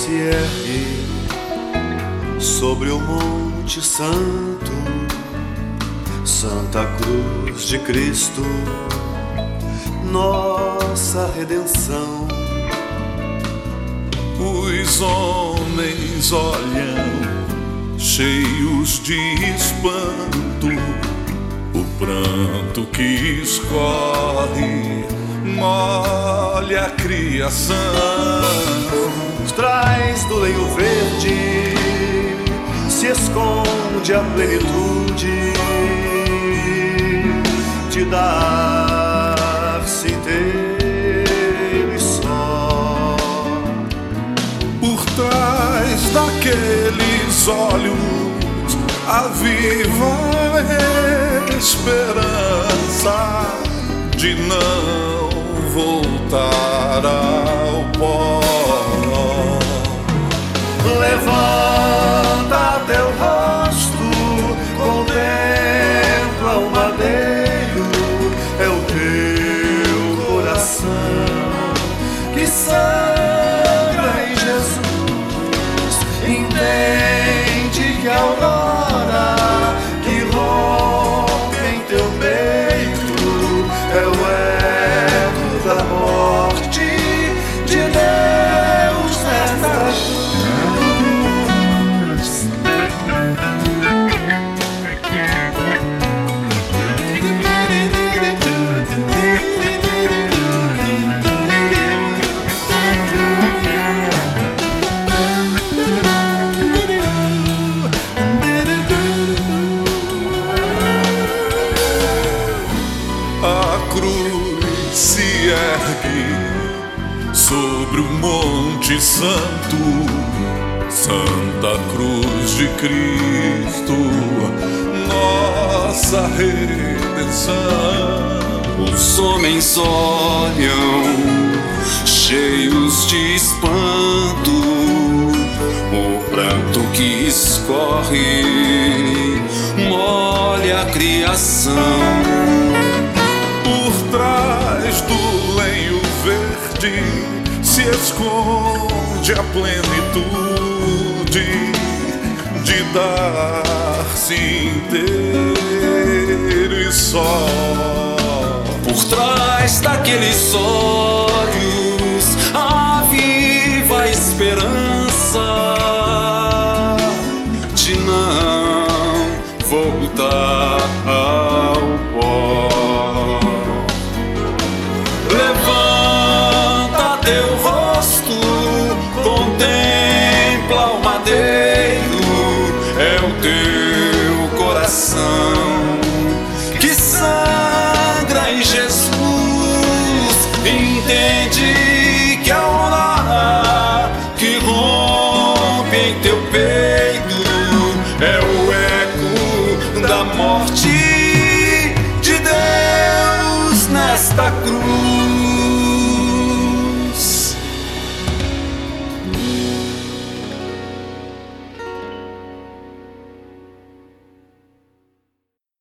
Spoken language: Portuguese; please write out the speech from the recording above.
se ergue sobre o Monte Santo, Santa Cruz de Cristo, nossa redenção. Os homens olham cheios de espanto, o pranto que escorre molha a criação. Por trás do lenho verde se esconde a plenitude de dar-se inteiro e só. Por trás daqueles olhos a viva esperança de não voltar ao pó. Levanta teu rosto, contempla o madeiro, é o teu coração que sangra em Jesus. Entende que a aurora que rompe em teu peito é o eco da morte de Deus nesta cruz. A cruz se ergue sobre o Monte Santo, Santa Cruz de Cristo, nossa redenção. Os homens olham cheios de espanto, o pranto que escorre molha a criação. Por trás do lenho verde se esconde a plenitude de dar-se inteiro e só. Por trás daqueles olhos a viva esperança de não voltar ao pó. Levanta teu rosto, contempla o madeiro, é o teu coração que sangra em Jesus. Entende que a aurora que rompe em teu peito é o eco da morte